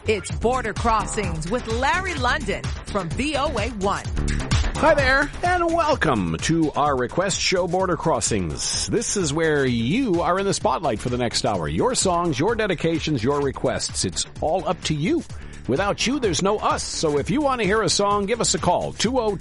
It's Border Crossings with Larry London from VOA1. Hi there, and welcome to our request show, Border Crossings. This is where you are in the spotlight for the next hour. Your songs, your dedications, your requests. It's all up to you. Without you, there's no us. So if you want to hear a song, give us a call,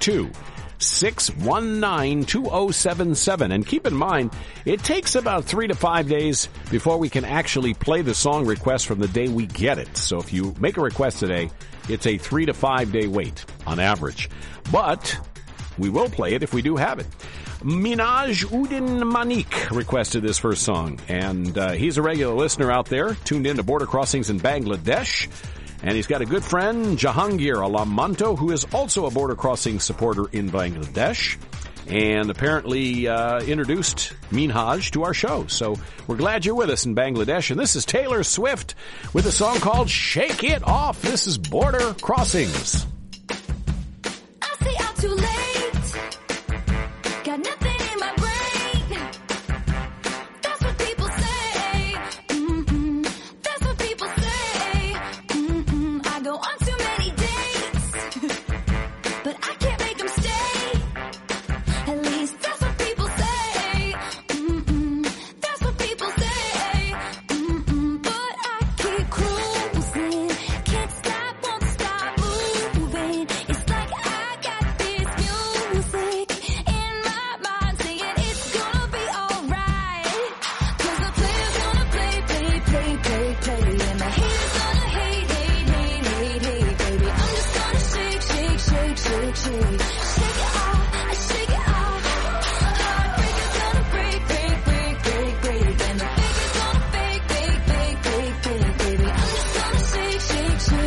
202-619-2077. And keep in mind, it takes about 3 to 5 days before we can actually play the song request from the day we get it. So if you make a request today, it's a 3 to 5 day wait on average. But we will play it if we do have it. Minaj Udin Manik requested this first song, and he's a regular listener out there, tuned in to Border Crossings in Bangladesh. And he's got a good friend, Jahangir Alamanto, who is also a Border Crossing supporter in Bangladesh, and apparently introduced Minhaj to our show. So we're glad you're with us in Bangladesh. And this is Taylor Swift with a song called Shake It Off. This is Border Crossings. I say out too late, got nothing in my brain. That's what people say. That's what people say. I go on too many dates, but I can't make them stay. At least that's what people say. That's what people say. But I keep cruising, can't stop, won't stop moving. It's like I got this music in my mind saying it's gonna be alright. 'Cause the player's gonna play, and the haters gonna hate, baby. I'm just gonna shake. Shake it off, I shake it off. Heartbreaker's gonna break, and the faker's gonna fake, baby. I'm just gonna shake. I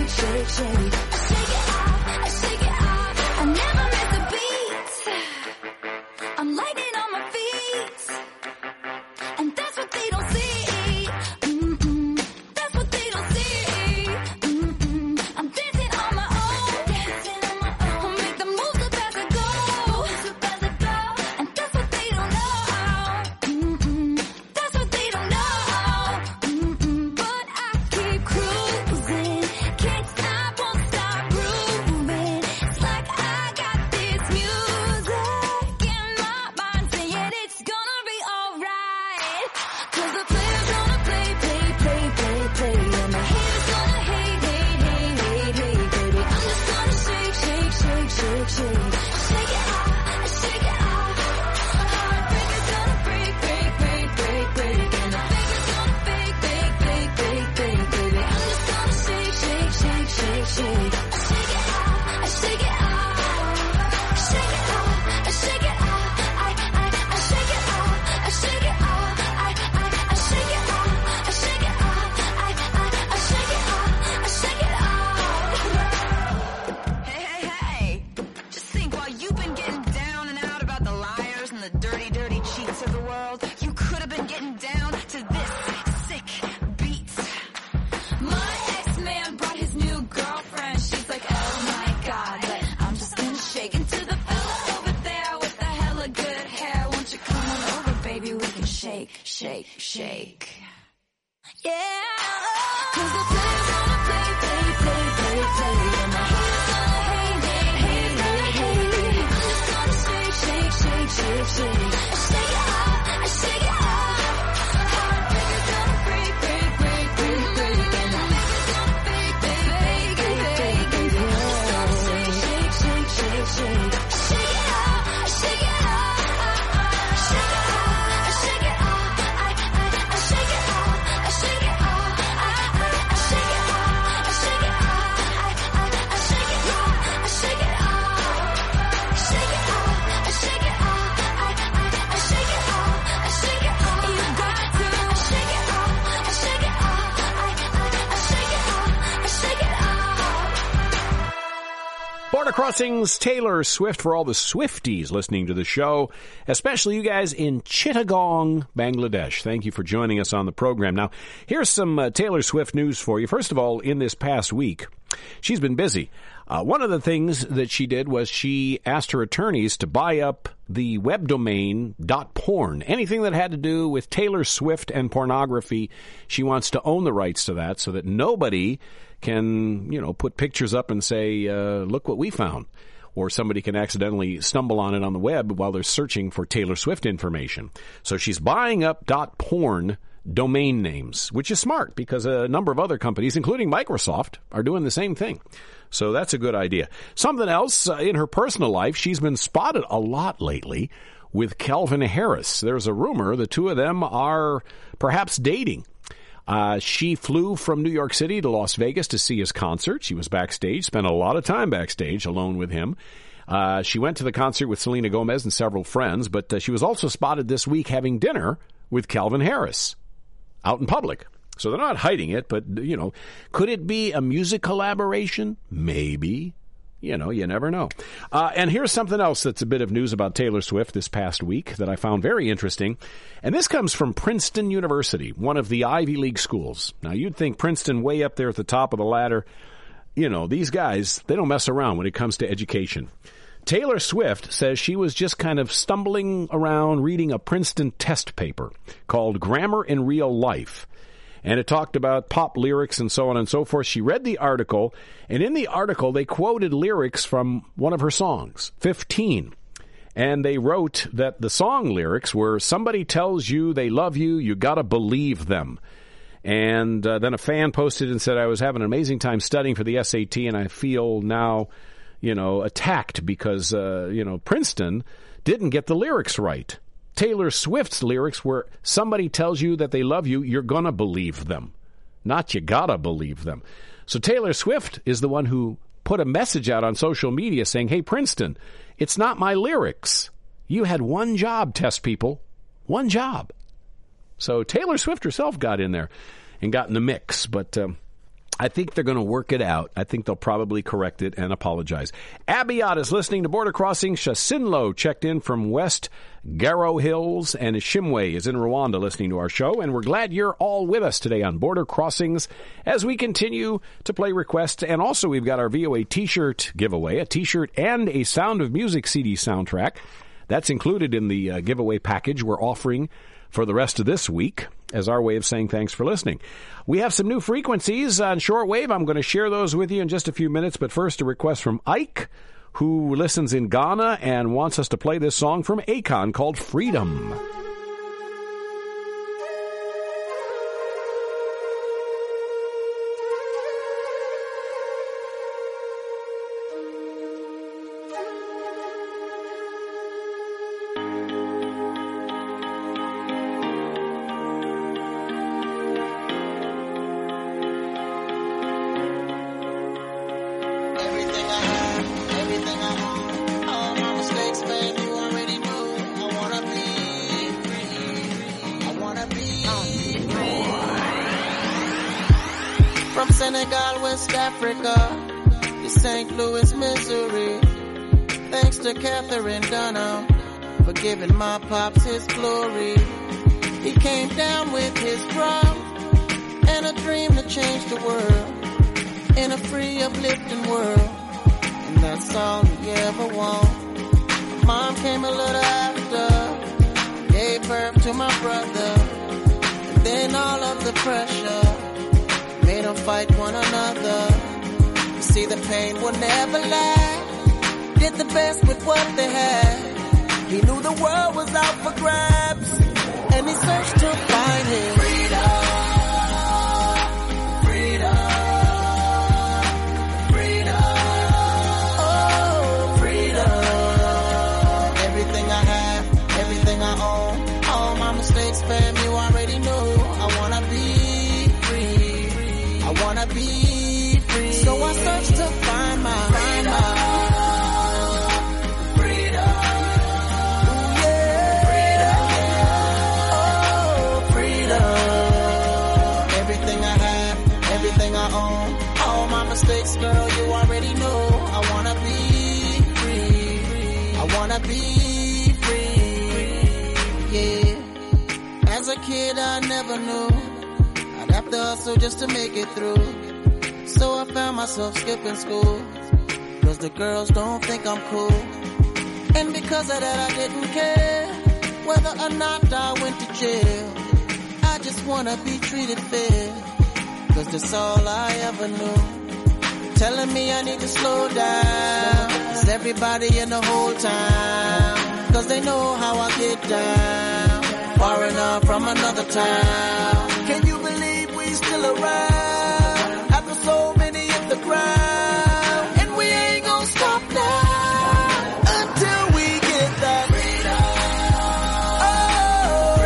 shake it off. I never miss a beat. I'm lightning on my feet, and that's what they don't see. That's what they don't see. I'm dancing on my own. I'll make the moves up as I go. And that's what they don't know. That's what they don't know. But I keep cruising, can't stop, won't stop grooving. It's like I got this music in my mind saying it's gonna be alright. 'Cause the player's gonna play, and the haters gonna hate, baby. I'm just gonna shake. Shake it off, I shake it off. Heartbreaker's gonna break, and the faker's gonna fake, baby. I'm just gonna shake. I shake it off. Shake it off, I shake it off. I shake it off. I shake it off. I shake it off. I shake it off. I shake it off. I shake it off. Hey. Just think, while you've been getting down and out about the liars and the dirty cheats of the world, you could have been getting down to this sick beat. My ex-man brought his new girlfriend. She's like, oh my God, but I'm just gonna shake into the fella over there with the hella good hair. Won't you come on over, baby? We can shake. Yeah. 'Cause the player's gonna play, and the haters gonna hate, baby. I'm just gonna shake. I shake it off, I shake it off. Heartbreaker's gonna break, and the faker's gonna fake, baby. I'm just gonna shake. Shake it off, I shake it off. Shake it off, I shake it off. I shake it off, I shake it off. I shake it off, I shake it off. I shake it off, I shake it off. Shake it off, I shake it off. I shake it off, I shake it off. You got to shake it off, I shake it off. I shake it off, I shake it off. Border Crossings, Taylor Swift, for all the Swifties listening to the show, especially you guys in Chittagong, Bangladesh. Thank you for joining us on the program. Now, here's some Taylor Swift news for you. First of all, in this past week, she's been busy. One of the things that she did was she asked her attorneys to buy up the web domain .porn. Anything that had to do with Taylor Swift and pornography, she wants to own the rights to that so that nobody can, put pictures up and say, look what we found. Or somebody can accidentally stumble on it on the web while they're searching for Taylor Swift information. So she's buying up .porn domain names, which is smart because a number of other companies, including Microsoft, are doing the same thing. So that's a good idea. Something else in her personal life, she's been spotted a lot lately with Calvin Harris. There's a rumor the two of them are perhaps dating. She flew from New York City to Las Vegas to see his concert. She was backstage, spent a lot of time backstage alone with him. She went to the concert with Selena Gomez and several friends, but she was also spotted this week having dinner with Calvin Harris out in public. So they're not hiding it, but, could it be a music collaboration? Maybe. You never know. And here's something else that's a bit of news about Taylor Swift this past week that I found very interesting. And this comes from Princeton University, one of the Ivy League schools. Now, you'd think Princeton way up there at the top of the ladder. These guys, they don't mess around when it comes to education. Taylor Swift says she was just kind of stumbling around reading a Princeton test paper called Grammar in Real Life. And it talked about pop lyrics and so on and so forth. She read the article, and in the article, they quoted lyrics from one of her songs, 15. And they wrote that the song lyrics were, somebody tells you they love you, you gotta believe them. And then a fan posted and said, I was having an amazing time studying for the SAT, and I feel now, attacked because, Princeton didn't get the lyrics right. Taylor Swift's lyrics were, somebody tells you that they love you, you're going to believe them. Not you gotta believe them. So Taylor Swift is the one who put a message out on social media saying, hey, Princeton, it's not my lyrics. You had one job, test people. One job. So Taylor Swift herself got in there and got in the mix. But I think they're going to work it out. I think they'll probably correct it and apologize. Abiat is listening to Border Crossing. Shasinlo checked in from West Garo Hills, and Shimwe is in Rwanda listening to our show. And we're glad you're all with us today on Border Crossings as we continue to play requests. And also we've got our VOA T-shirt giveaway, a T-shirt and a Sound of Music CD soundtrack. That's included in the giveaway package we're offering for the rest of this week as our way of saying thanks for listening. We have some new frequencies on shortwave. I'm going to share those with you in just a few minutes, but first a request from Ike, who listens in Ghana and wants us to play this song from Akon called Freedom. Senegal, West Africa, to St. Louis, Missouri. Thanks to Catherine Dunham for giving my pops his glory. He came down with his drum and a dream to change the world in a free, uplifting world. And that's all he ever wanted. Mom came a little after, gave birth to my brother, and then all of the pressure made them fight one another. You see, the pain will never last. Did the best with what they had. He knew the world was out for grabs, and he searched to find his freedom. Freedom. Freedom. Oh, freedom. Everything I have, everything I own, all my mistakes, fam, you already know. I wanna be free. I wanna be free. So I search to find my freedom. Freedom. Ooh, yeah. Freedom. Oh, freedom. Everything I have, everything I own, all my mistakes, girl, you already know. I wanna be free. I wanna be free. Yeah. As a kid, I never knew I'd have to hustle just to make it through. So I found myself skipping school the girls don't think I'm cool. And because of that I didn't care whether or not I went to jail. I just wanna be treated fair, cause that's all I ever knew. Telling me I need to slow down, cause everybody in the whole town, cause they know how I get down, far enough from another town. Can you believe we still around, after so many hit the ground? And we ain't gonna stop now until we get that freedom. Oh,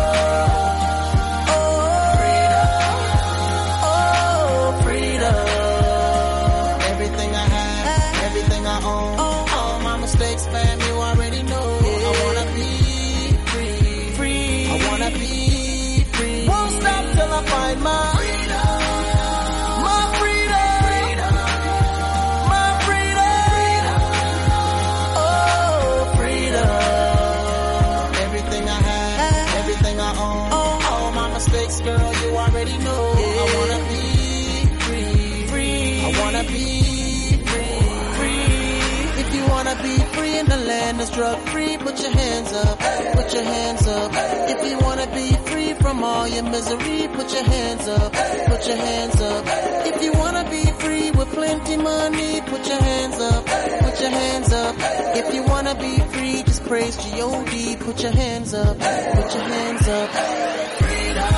freedom. Oh, freedom. Everything I have, everything I own, all my mistakes, fam, you already know. I wanna be free. I wanna be free. Won't stop till I find my freedom. My freedom. My freedom. Oh, freedom. Everything I have, everything I own, all my mistakes, girl, you already know. I wanna be free. I wanna be free. If you wanna be free in the land that's drug free, put your hands up, put your hands up. If you wanna be free from all your misery, put your hands up, put your hands up. If you wanna be free with plenty money, put your hands up, put your hands up. If you wanna be free, just praise G.O.D. Put your hands up, put your hands up. Freedom.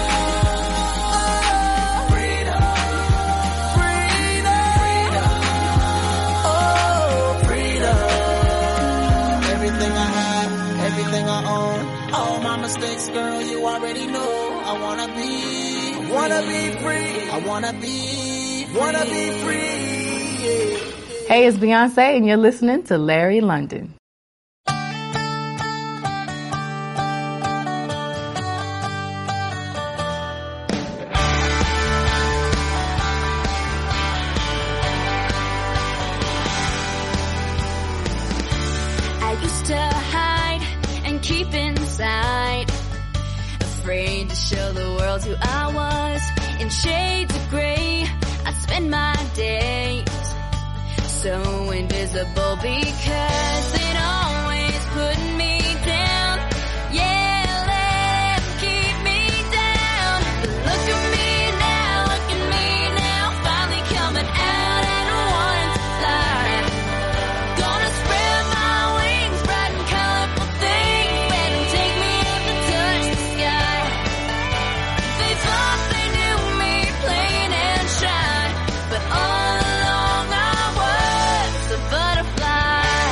Everything I have, everything I own, all my mistakes, girl, you already know. I wanna be free. I wanna be free. Yeah. Hey, it's Beyonce, and you're listening to Larry London. I used to hide and keep inside, afraid to show the world who I was. In shades of gray, I spend my days so invisible because they'd always put me down. Yeah, let them keep me down. But look at me now, finally coming out and wanting to fly. Gonna spread my wings, bright and colorful things, let them take me up to touch the sky. They thought they knew me plain and shine, but all along I was a butterfly.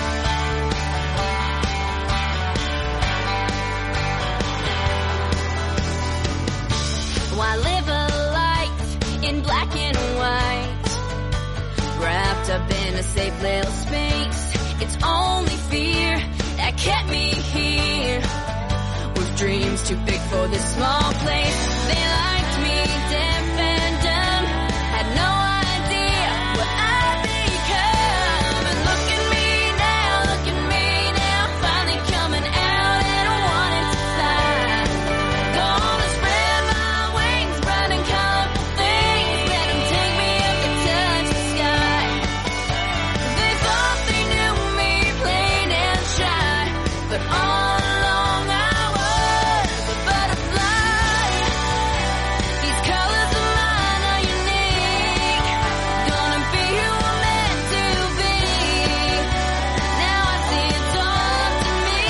Why live a life in black and white, wrapped up in a safe little space? It's only fear that kept me here, with dreams too big for this small place. They liked me deaf and dumb, had no idea what I'd become. And look at me now, finally coming out and wanting to fly. Gonna spread my wings, bright and colorful things, let them take me up to touch the sky. They thought they knew me plain and shy, but all along I was a butterfly. These colors of mine are unique, gonna be who I'm meant to be. Now I see it's all up to me.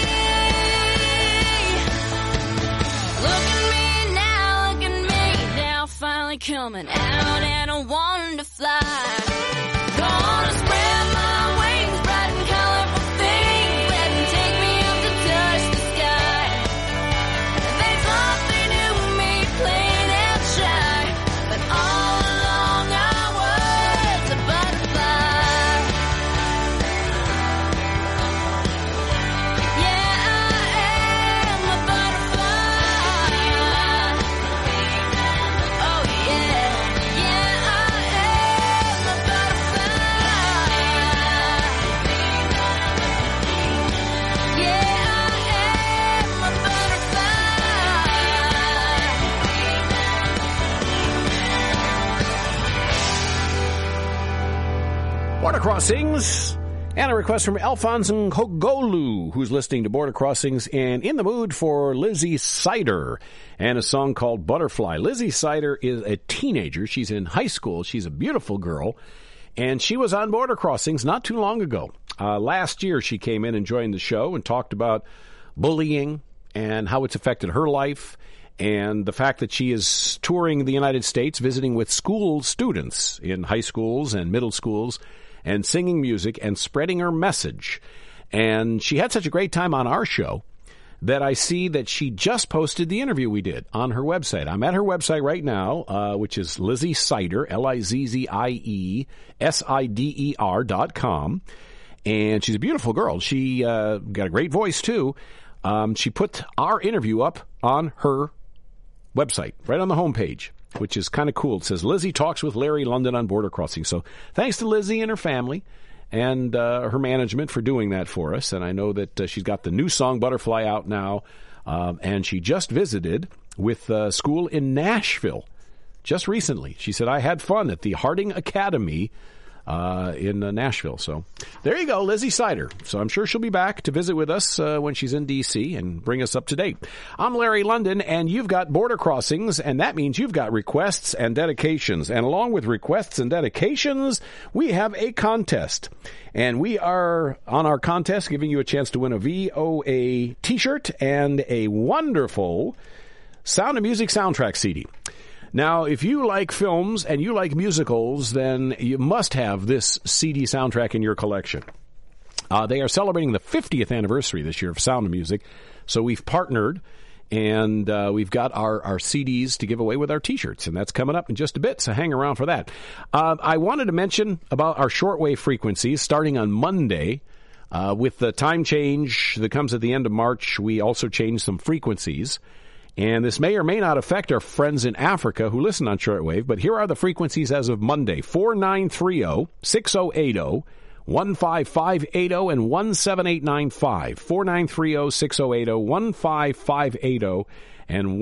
Look at me now, finally coming out and I want to fly. Gonna spread my wings, bright and colorful things, let them take me up to touch the sky. They thought they knew me plain and shy, but all along I was a butterfly. Yeah, I am a butterfly. Oh yeah, I am a Crossings. And a request from Alphonse Nkogolu, who's listening to Border Crossings and in the mood for Lizzie Sider and a song called Butterfly. Lizzie Sider is a teenager. She's in high school. She's a beautiful girl. And she was on Border Crossings not too long ago. Last year, she came in and joined the show and talked about bullying and how it's affected her life and the fact that she is touring the United States, visiting with school students in high schools and middle schools, and singing music and spreading her message. And she had such a great time on our show that I see that she just posted the interview we did on her website. I'm at her website right now, which is Lizzie Sider, LIZZIESIDER.com. And she's a beautiful girl. She got a great voice, too. She put our interview up on her website, right on the homepage, which is kind of cool. It says, Lizzie talks with Larry London on Border Crossing. So thanks to Lizzie and her family and her management for doing that for us. And I know that she's got the new song, Butterfly, out now. And she just visited with school in Nashville just recently. She said, I had fun at the Harding Academy in Nashville. So there you go, Lizzie Sider. So I'm sure she'll be back to visit with us when she's in D.C. and bring us up to date. I'm Larry London, and you've got Border Crossings, and that means you've got requests and dedications. And along with requests and dedications, we have a contest. And we are on our contest giving you a chance to win a VOA t-shirt and a wonderful Sound of Music soundtrack CD. Now, if you like films and you like musicals, then you must have this CD soundtrack in your collection. They are celebrating the 50th anniversary this year of Sound of Music, so we've partnered, and we've got our CDs to give away with our T-shirts, and that's coming up in just a bit, so hang around for that. I wanted to mention about our shortwave frequencies starting on Monday. With the time change that comes at the end of March, we also changed some frequencies. And this may or may not affect our friends in Africa who listen on shortwave, but here are the frequencies as of Monday: 4930, 6080, 15580, and 17895. 4930, 6080, 15580, and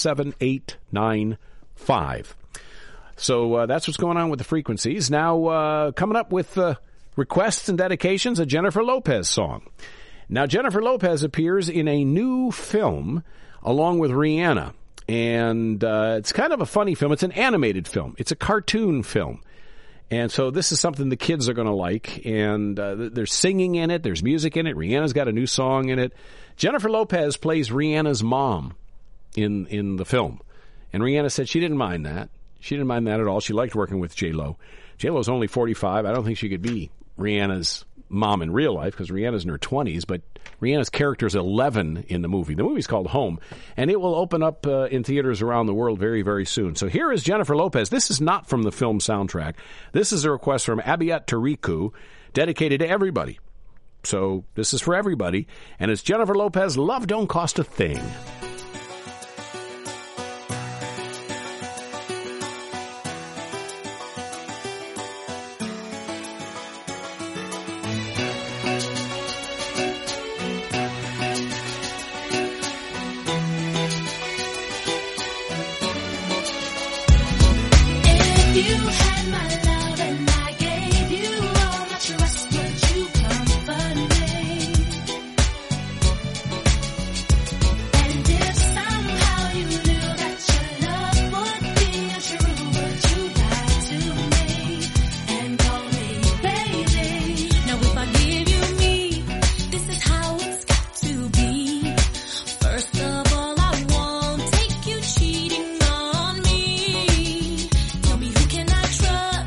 17895. So that's what's going on with the frequencies. Now, coming up with requests and dedications, a Jennifer Lopez song. Now, Jennifer Lopez appears in a new film along with Rihanna. And it's kind of a funny film. It's an animated film. It's a cartoon film. And so this is something the kids are going to like. And there's singing in it. There's music in it. Rihanna's got a new song in it. Jennifer Lopez plays Rihanna's mom in the film. And Rihanna said she didn't mind that. She didn't mind that at all. She liked working with J-Lo. J-Lo's only 45. I don't think she could be Rihanna's mom in real life because Rihanna's in her 20s, but Rihanna's character is 11 in the movie. The movie's called Home, and it will open up in theaters around the world very, very soon. So here is Jennifer Lopez. This is not from the film soundtrack. This is a request from Abiat Tariku, dedicated to everybody. So this is for everybody, and it's Jennifer Lopez, Love Don't Cost a Thing. You had my love and I gave you all my trust. Would you comfort me? And if somehow you knew that your love would be untrue, would you lie to me and call me baby? Now if I give you me, this is how it's got to be. First of all, I won't take you cheating on me. Tell me who can I trust?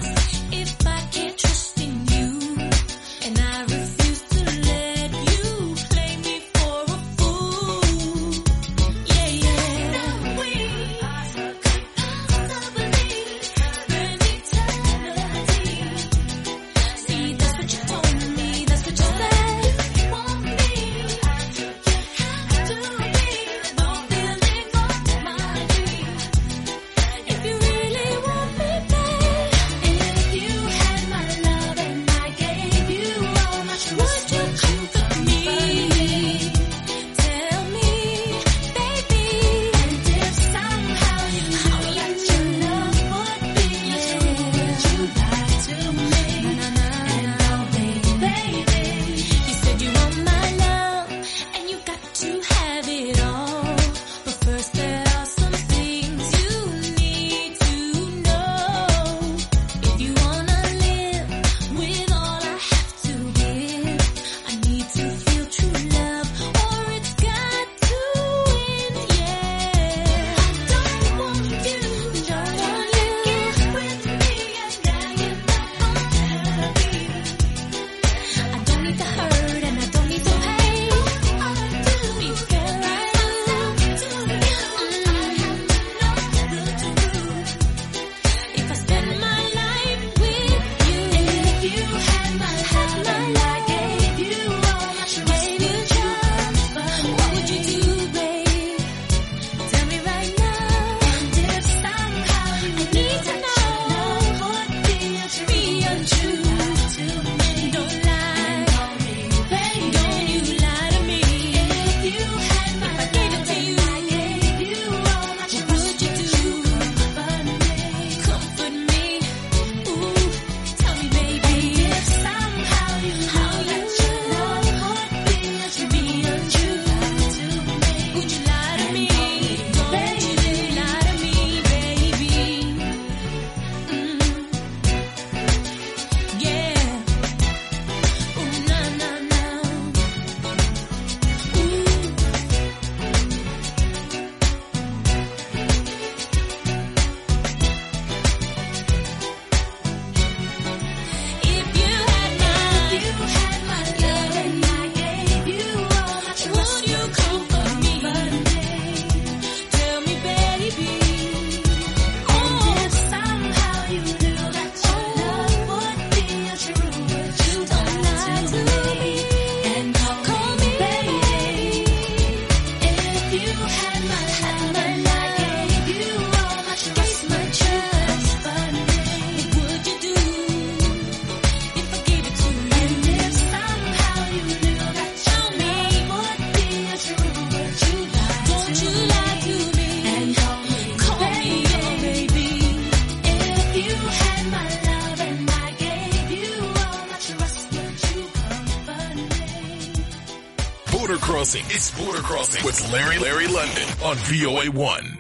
Crossing. It's Border Crossing with Larry London on VOA1.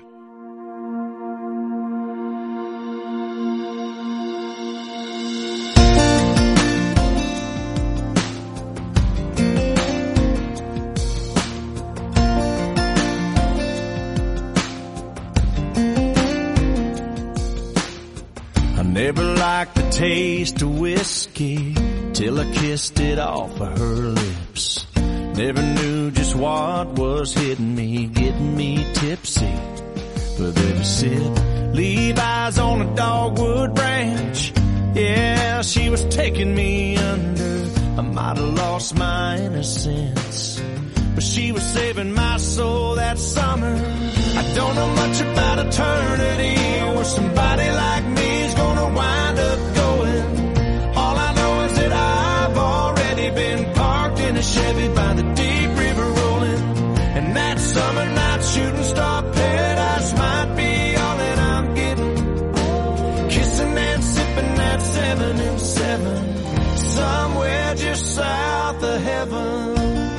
Never liked the taste of whiskey till I kissed it off of her lips. Never knew just what was hitting me, getting me tipsy. But there was Sid Levi's on a dogwood branch. Yeah, she was taking me under. I might have lost my innocence, but she was saving my soul that summer. I don't know much about eternity or somebody like me is gonna wind up going. All I know is that I've already been parked in a Chevy by the deep river rolling, and that summer night shooting star paradise might be all that I'm getting. Kissing and sipping that 7 and 7 somewhere just south of heaven.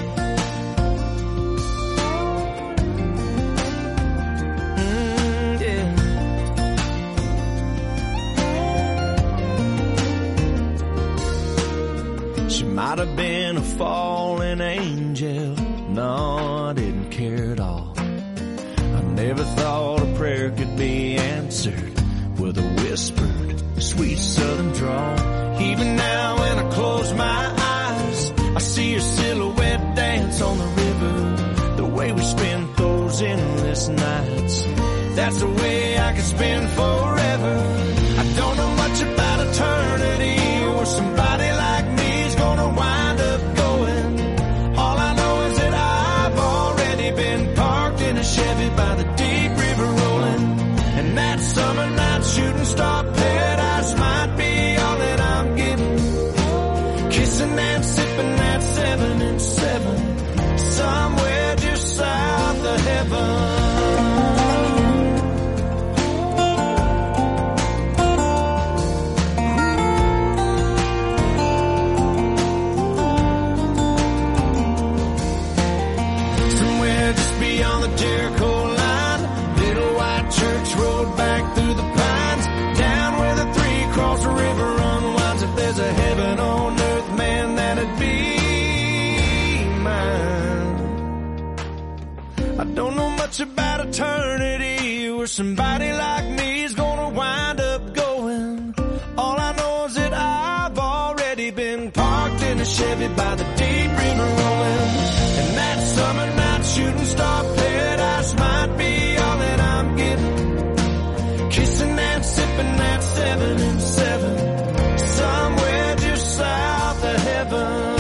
Might have been a fallen angel. No, I didn't care at all. I never thought a prayer could be answered with a whispered, sweet southern drawl. Even now when I close my eyes, I see her silhouette dance on the river. The way we spend those endless nights, that's the way I could spend forever. I don't know much about eternity or somebody like me gonna wind up going. All I know is that I've already been parked in a Chevy by the deep river rolling, and that summer night shooting star paradise might be all that I'm getting. Kissing and sipping that 7 and 7 somewhere just south of heaven. About eternity where somebody like me is gonna wind up going. All I know is that I've already been parked in a Chevy by the deep river rolling, and that summer night shooting star paradise might be all that I'm getting. Kissing and sipping that 7 and 7 somewhere just south of heaven.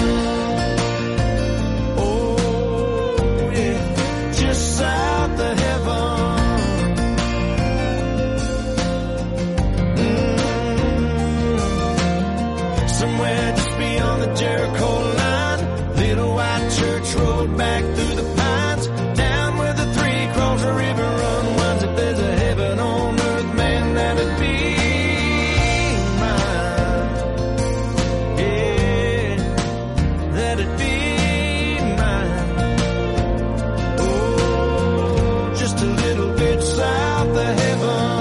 Jericho line, little white church road back through the pines, down where the 3 cross the river run winds. If there's a heaven on earth, man, that'd be mine. Yeah, that'd be mine. Oh, just a little bit south of heaven.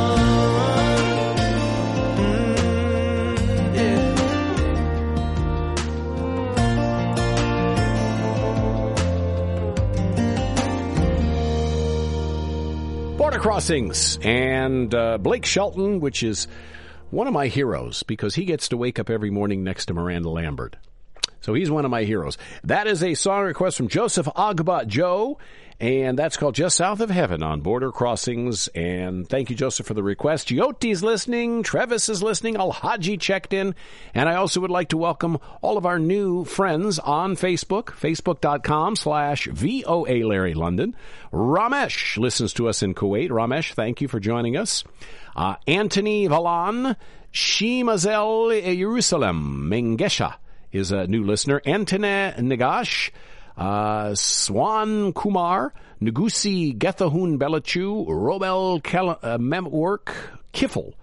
Border Crossings and Blake Shelton, which is one of my heroes because he gets to wake up every morning next to Miranda Lambert. So he's one of my heroes. That is a song request from Joseph Agba Joe, and that's called Just South of Heaven on Border Crossings. And thank you, Joseph, for the request. Gioti's listening. Travis is listening. Al-Haji checked in. And I also would like to welcome all of our new friends on Facebook, facebook.com/VOA Larry London. Ramesh listens to us in Kuwait. Ramesh, thank you for joining us. Anthony Valan, Shimazel Jerusalem, Mengesha is a new listener. Antone Nagash, Swan Kumar, Nugusi Gethahun Belachu, Robel Memwork, Kiffle,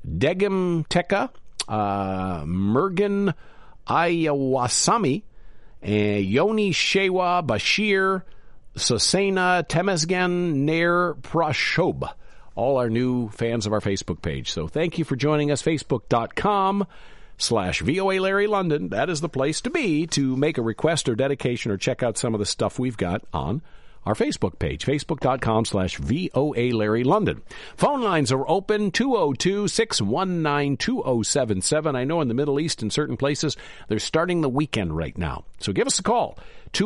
Degem Teka, Mergen Ayawasami, Yoni Shewa Bashir, Sosena Temesgen Nair Prashob. All our new fans of our Facebook page. So thank you for joining us. Facebook.com/VOA Larry London. That is the place to be to make a request or dedication or check out some of the stuff we've got on our Facebook page, Facebook.com/VOA Larry London. Phone lines are open, 202-619-2077. I know in the Middle East in certain places, they're starting the weekend right now. So give us a call,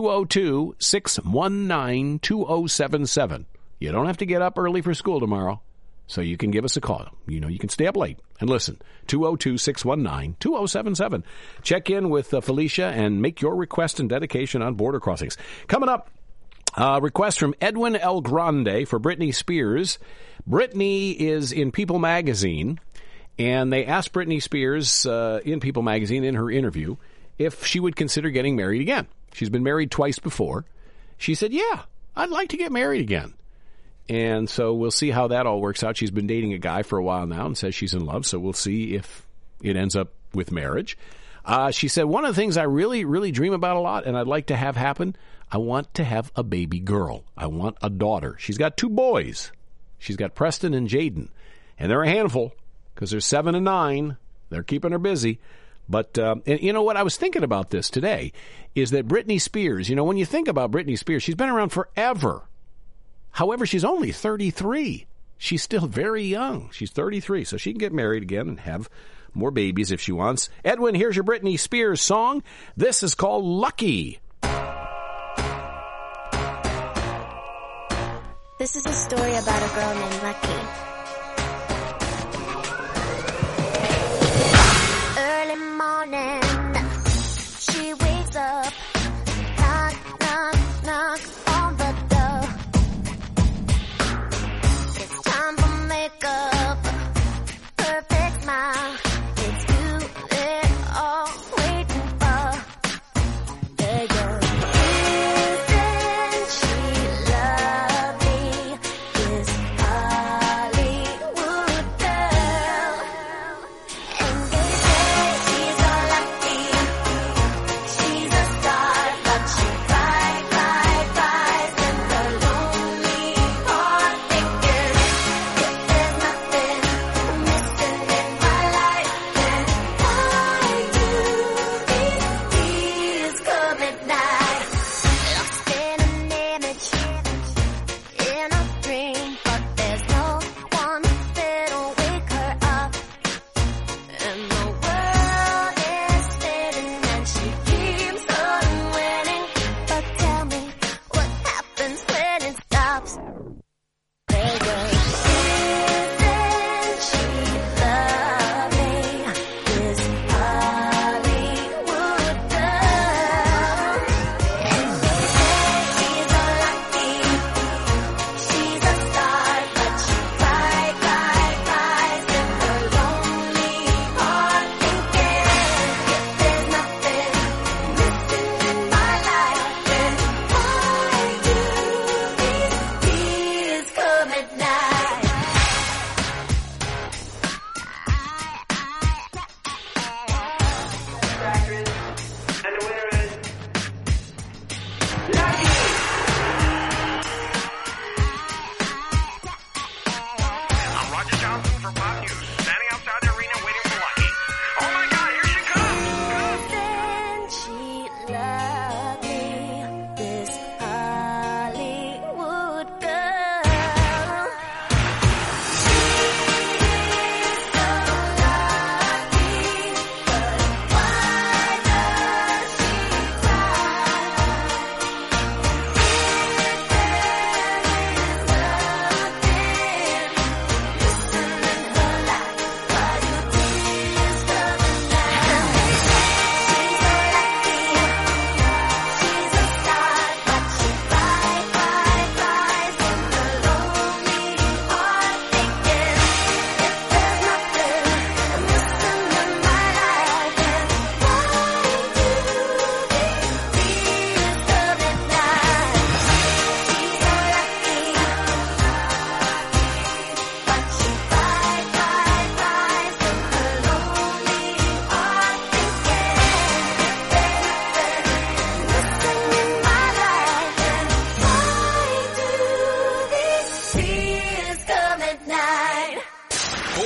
202-619-2077. You don't have to get up early for school tomorrow, so you can give us a call. You know, you can stay up late and listen. 202-619-2077. Check in with Felicia and make your request and dedication on border crossings. Coming up, request from Edwin El Grande for Britney Spears. Britney is in People Magazine, and they asked Britney Spears in People Magazine in her interview if she would consider getting married again. She's been married twice before. She said, yeah, I'd like to get married again. And so we'll see how that all works out. She's been dating a guy for a while now and says she's in love, so we'll see if it ends up with marriage. She said, one of the things I really, really dream about a lot and I'd like to have happen, I want to have a baby girl. I want a daughter. She's got 2 boys. She's got Preston and Jaden. And they're a handful because they're 7 and 9. They're keeping her busy. But, and you know what, I was thinking about this today, is that Britney Spears, you know, when you think about Britney Spears, she's been around forever. However, she's only 33. She's still very young. She's 33, so she can get married again and have more babies if she wants. Edwin, here's your Britney Spears song. This is called Lucky. This is a story about a girl named Lucky. Early morning, she wakes up, knock, knock, knock on the door. It's time for makeup, perfect smile. It's you they're all waiting for. There you go. Isn't she lovely? This Holly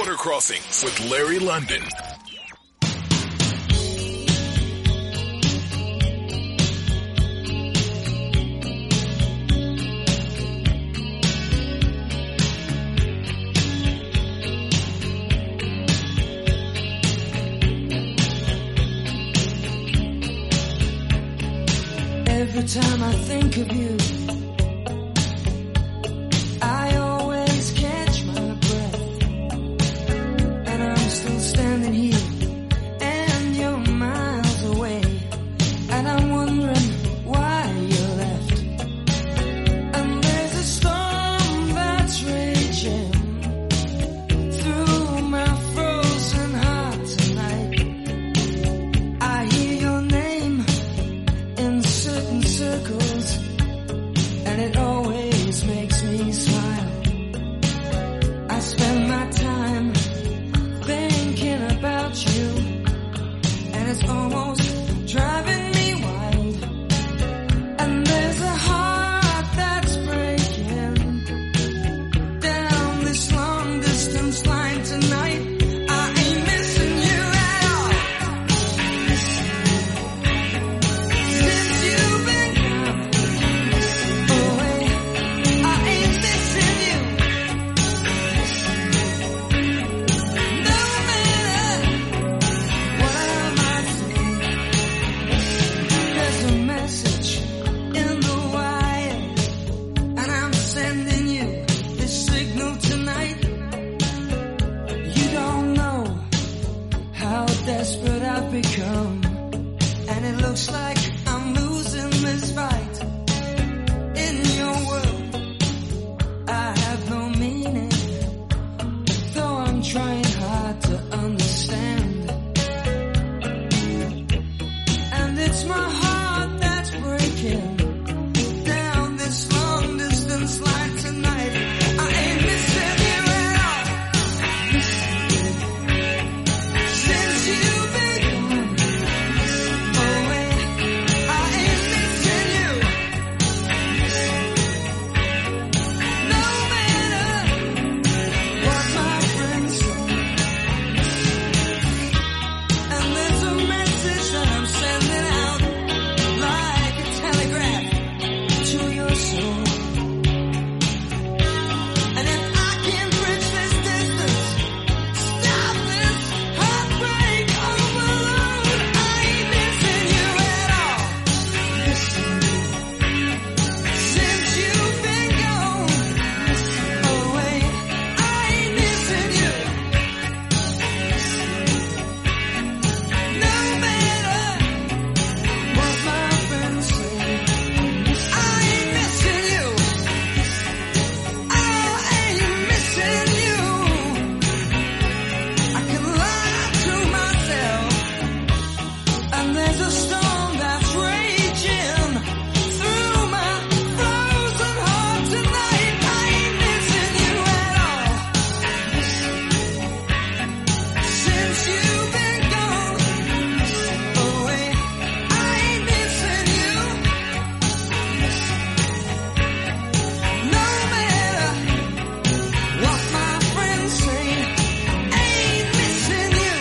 Border Crossings with Larry London. Every time I think of you, I always catch my breath, and I'm still standing here, and you're miles away, and I'm wondering why you left. And there's a storm that's raging through my frozen heart tonight. I hear your name in certain circles, and it always makes me smile. I spend my time thinking about you, and it's almost driving me wild. And there's a heart that's breaking down this long distance line tonight. I ain't missing you at all. Since you've been gone away, I ain't missing you. No matter what I might say, there's a message in the wire, and I'm sending you this signal tonight. You don't know how desperate I've become, and it looks like I'm losing this fight. In your world, I have no meaning, though I'm trying hard to understand. And it's my heart that's breaking down this long distance line tonight. I ain't missing you at all. Since you've been gone away, I ain't missing you. No matter what my friends say. And there's a message that I'm sending out like a telegraph to your soul. And if I can bridge this distance, stop this heartbreak overload, I ain't missing you at all. Since you've been gone away, I ain't missing you. No matter what my friends say, I ain't missing you. I ain't missing you. I can lie to myself, and there's a storm that's raging through my frozen heart tonight. I ain't missing you at all. Since you've been gone away, I ain't missing you. No matter what my friends say, I ain't missing you.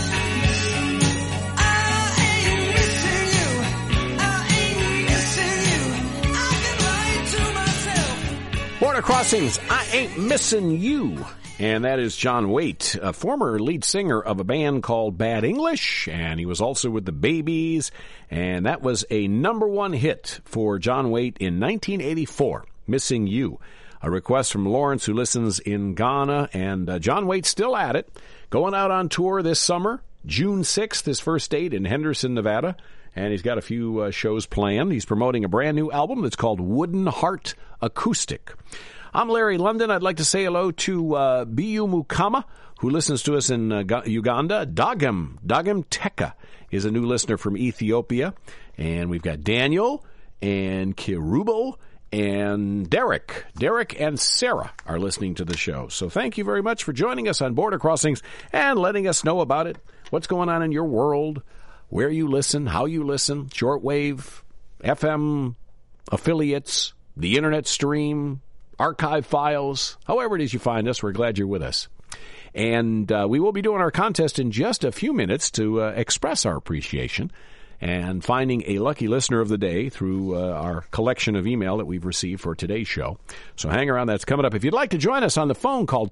I ain't missing you. I ain't missing you. I can lie to myself. Border Crossings, I Ain't Missing You. And that is John Waite, a former lead singer of a band called Bad English, and he was also with the Babies, and that was a #1 hit for John Waite in 1984, Missing You. A request from Lawrence, who listens in Ghana, and John Waite's still at it, going out on tour this summer, June 6th, his first date in Henderson, Nevada, and he's got a few shows planned. He's promoting a brand new album that's called Wooden Heart Acoustic. I'm Larry London. I'd like to say hello to B.U. Mukama, who listens to us in Uganda. Dagem Teka is a new listener from Ethiopia. And we've got Daniel and Kirubo and Derek. Derek and Sarah are listening to the show. So thank you very much for joining us on Border Crossings and letting us know about it, what's going on in your world, where you listen, how you listen, shortwave, FM affiliates, the internet stream, archive files, however it is you find us. We're glad you're with us. And we will be doing our contest in just a few minutes to express our appreciation and finding a lucky listener of the day through our collection of email that we've received for today's show. So hang around. That's coming up. If you'd like to join us on the phone, call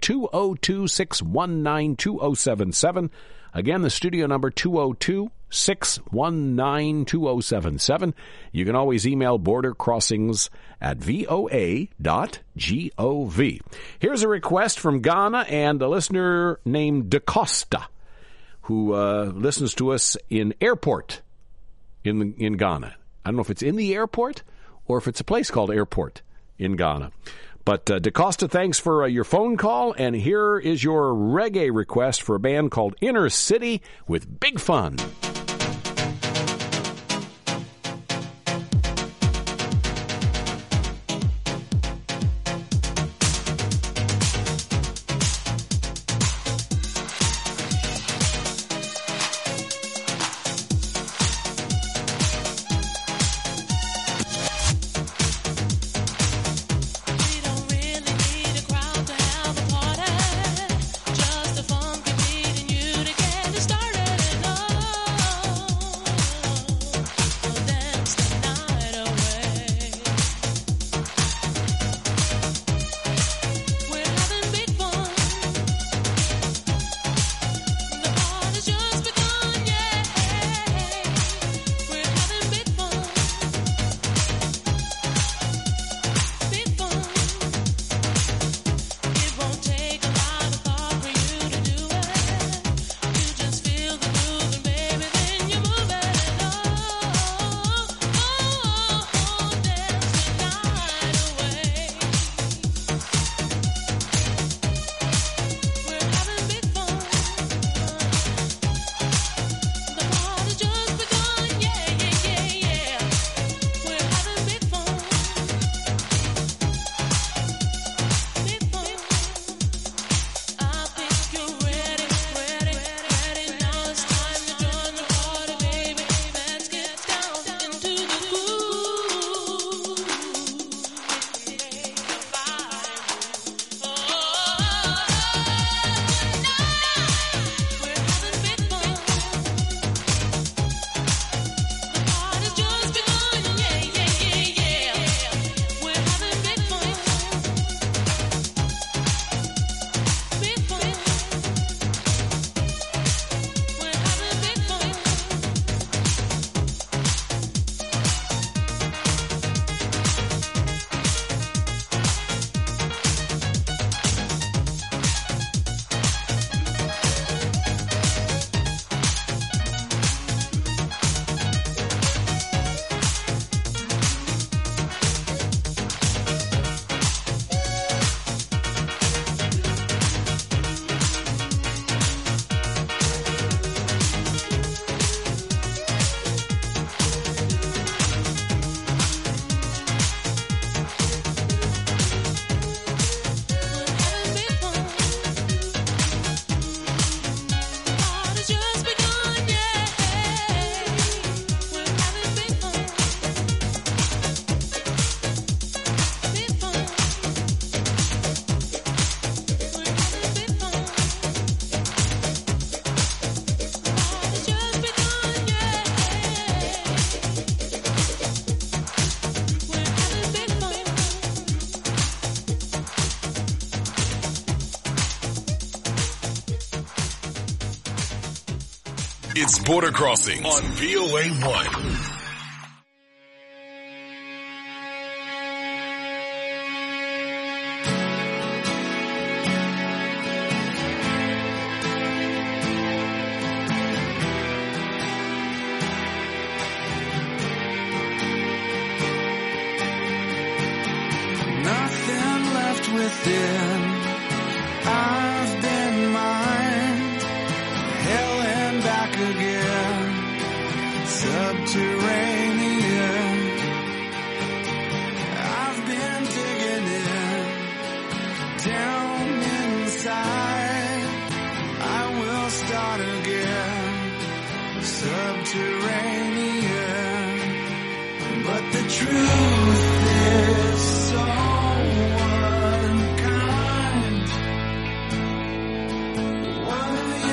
202-619-2077. Again, the studio number 202-619-2077. You can always email bordercrossings@voa.gov. Here's a request from Ghana and a listener named DaCosta, who listens to us in Airport in Ghana. I don't know if it's in the airport or if it's a place called Airport in Ghana. But DaCosta, thanks for your phone call, and here is your reggae request for a band called Inner City with Big Fun. It's Border Crossings on VOA1. Nothing left within. I've been mine, hell and back again. Subterranean.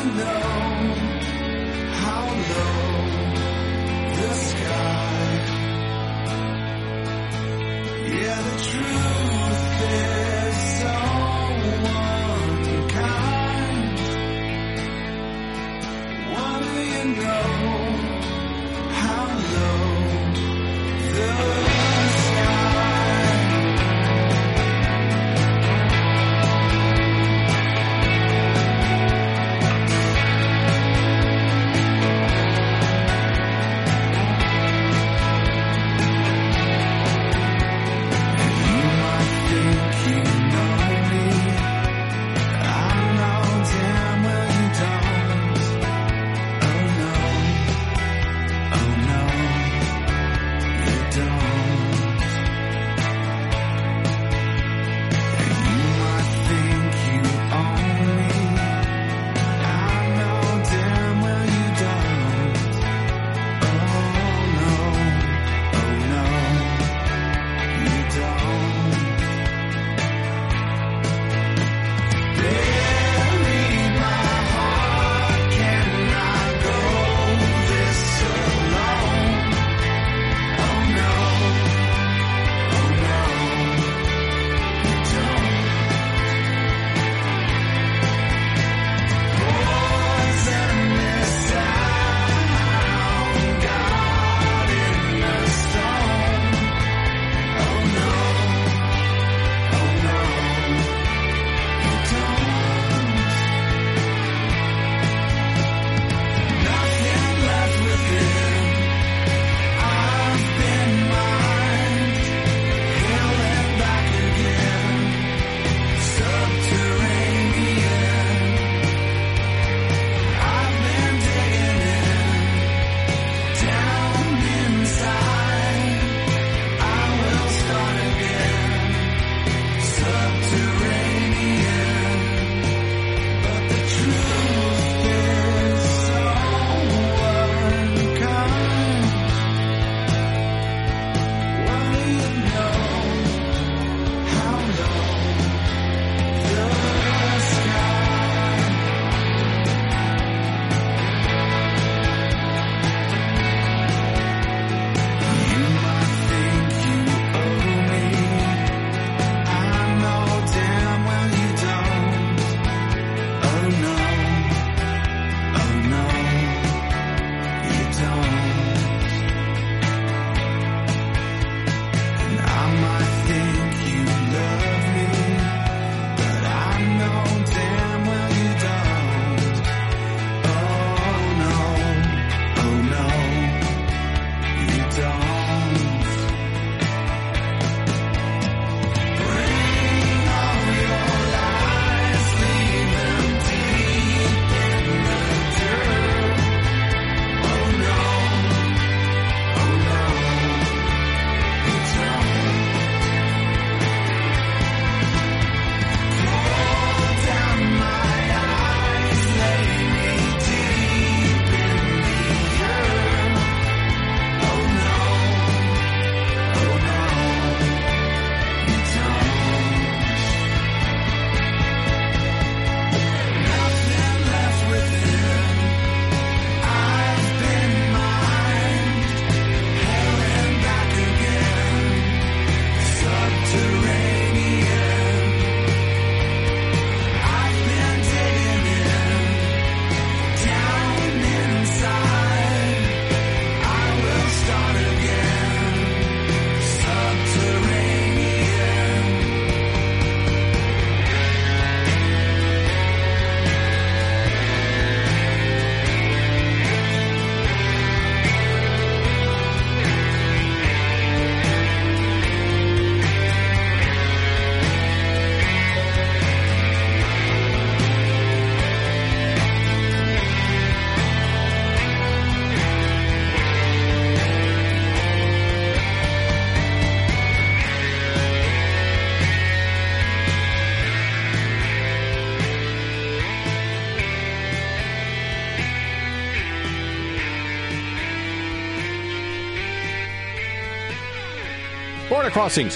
Border Crossings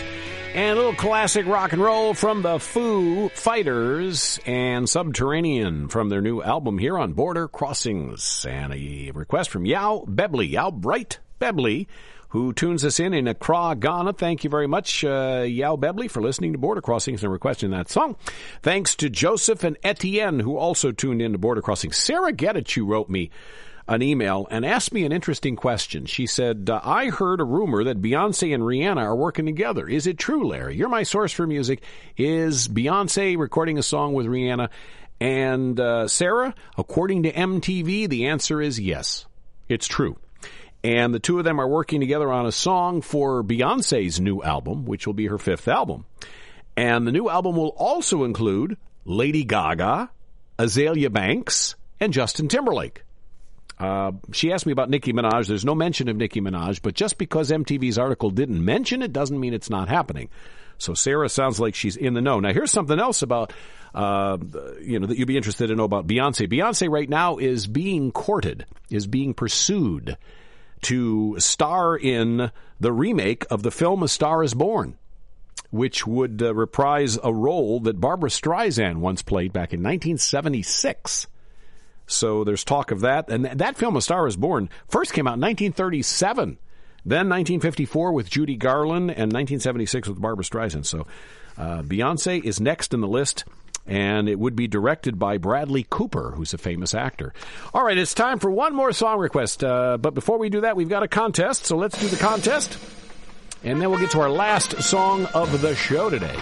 And a little classic rock and roll from the Foo Fighters and Subterranean from their new album here on Border Crossings. And a request from Yao Bebley, Yao Bright Bebley, who tunes us in Accra, Ghana. Thank you very much, Yao Bebley, for listening to Border Crossings and requesting that song. Thanks to Joseph and Etienne, who also tuned in to Border Crossings. Sarah Getachew wrote me an email and asked me an interesting question. She said, I heard a rumor that Beyonce and Rihanna are working together. Is it true, Larry? You're my source for music. Is Beyonce recording a song with Rihanna? And Sarah, according to MTV, the answer is yes. It's true. And the two of them are working together on a song for Beyonce's new album, which will be her 5th album. And the new album will also include Lady Gaga, Azalea Banks, and Justin Timberlake. She asked me about Nicki Minaj. There's no mention of Nicki Minaj, but just because MTV's article didn't mention it doesn't mean it's not happening. So Sarah sounds like she's in the know. Now, here's something else about, that you'd be interested to know about Beyonce. Beyonce right now is being courted, is being pursued to star in the remake of the film A Star is Born, which would reprise a role that Barbra Streisand once played back in 1976. So there's talk of that. And that film, A Star is Born, first came out in 1937. Then 1954 with Judy Garland and 1976 with Barbra Streisand. So Beyonce is next in the list, and it would be directed by Bradley Cooper, who's a famous actor. All right, it's time for one more song request. But before we do that, we've got a contest. So let's do the contest, and then we'll get to our last song of the show today.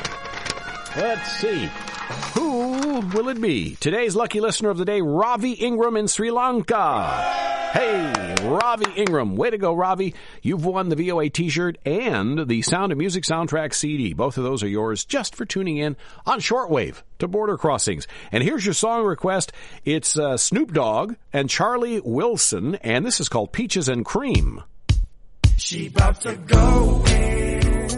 Let's see. Who will it be? Today's lucky listener of the day, Ravi Ingram in Sri Lanka. Hey, Ravi Ingram. Way to go, Ravi. You've won the VOA t-shirt and the Sound of Music soundtrack CD. Both of those are yours just for tuning in on shortwave to Border Crossings. And here's your song request. It's Snoop Dogg and Charlie Wilson, and this is called Peaches and Cream. She about to go in.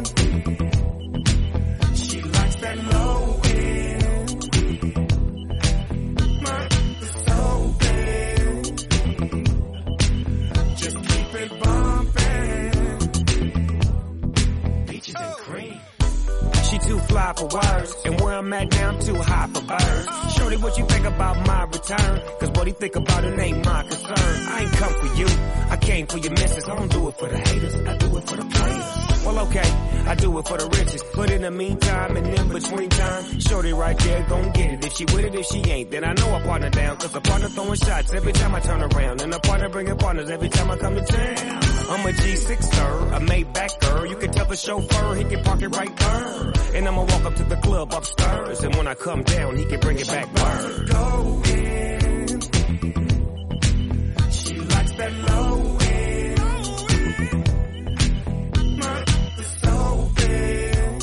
She likes that low end. My so bad. Just keep it bumping. Peaches and cream. She too fly for words, and where I'm at now, I'm too high for birds. Shorty, what you think about my return? Cause what he think about it ain't my concern. I ain't come for you, I came for your missus. I don't do it for the haters, I do it for the players. Well, okay, I do it for the riches. But in the meantime and in between time, shorty right there gon' get it. If she with it, if she ain't, then I know I partner down. Cause a partner throwing shots every time I turn around. And a partner bringing partners every time I come to town. I'm a G6er, a Maybach-er. You can tell the chauffeur he can park it right there. And I'ma walk up to the club upstairs. And when I come down, he can bring it back word. Go in. She likes that low end. My so bad.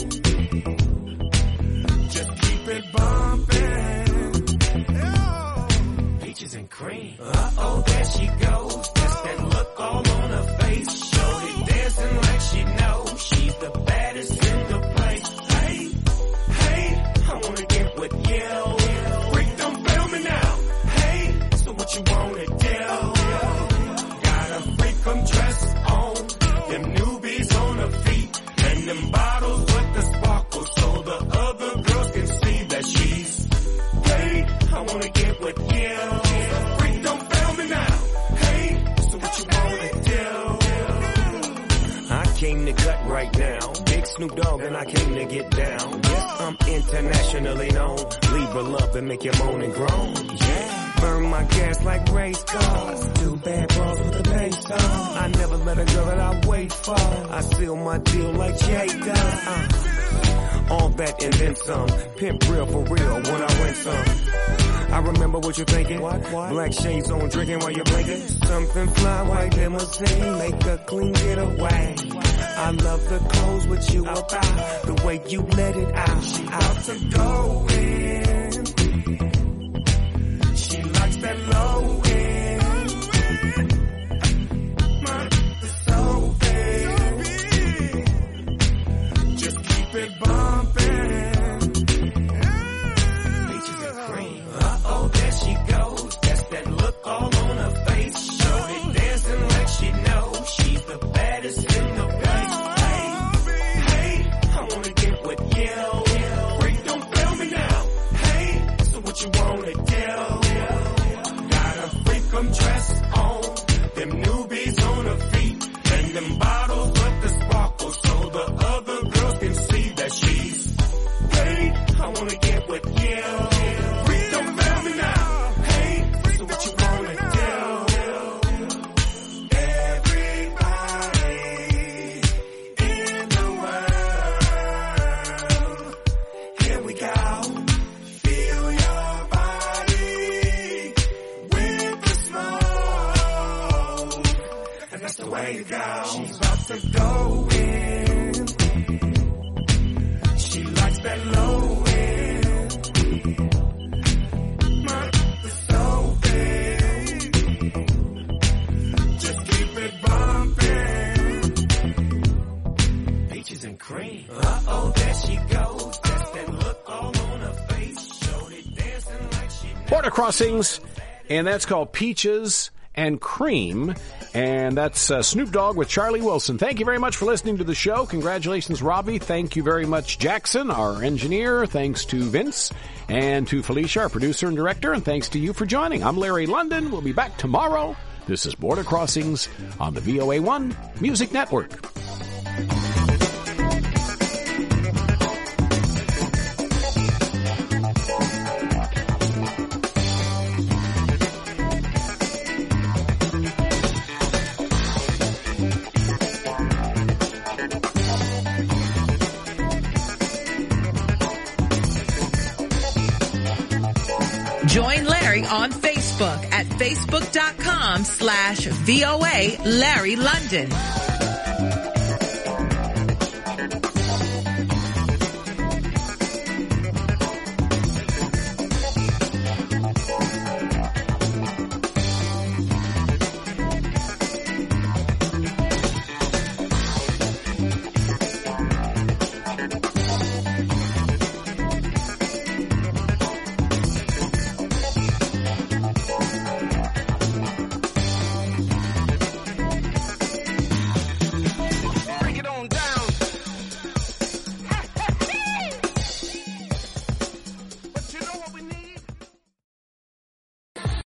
Just keep it bumping. Peaches and cream. Uh-oh, there she goes. Just that look all on her face. Shorty dancing like she knows she's the baddest in the place. Hey, hey, I wanna get with you. Freak, don't fail me now. Hey, so what you wanna do? Got a freak from dress on, them newbies on her feet, and them bottles with the sparkle, so the other girls can see that she's hey, I wanna get with you. Freak, don't fail me now. Hey, so what you wanna do? I came to cut right now. Big Snoop Dogg and I came to get down. Yes, I'm internationally known. Libra love and make you moan and groan. Yeah. Burn my gas like race cars. Two bad bras with a bass on. I never let a girl that I wait for. I seal my deal like Jacob. All that and then some. Pimp real for real when I win some. I remember what you're thinking. What? Black shades on, drinking while you're blinking. Something fly, white limousine, make a clean getaway. I love the clothes with you about, the way you let it out. She out to go in. She likes that low end. My so bad. Just keep it bumping. Peaches and cream. Uh-oh, there she goes. That's that look all on her face. Shorty dancing like she knows she's the baddest in the place. Hey, hey, I breakout. She's about to go in. She likes that low end. My is so big. Just keep it bumping. Peaches and cream. Uh-oh, there she goes. That's that look all on her face. Shorty dancing like she Border Crossings, and that's called Peaches and Cream, and that's Snoop Dogg with Charlie Wilson. Thank you very much for listening to the show. Congratulations, Robbie. Thank you very much, Jackson, our engineer. Thanks to Vince and to Felicia, our producer and director, and thanks to you for joining. I'm Larry London. We'll be back tomorrow. This is Border Crossings on the VOA1 Music Network. Join Larry on Facebook at facebook.com/VOA Larry London.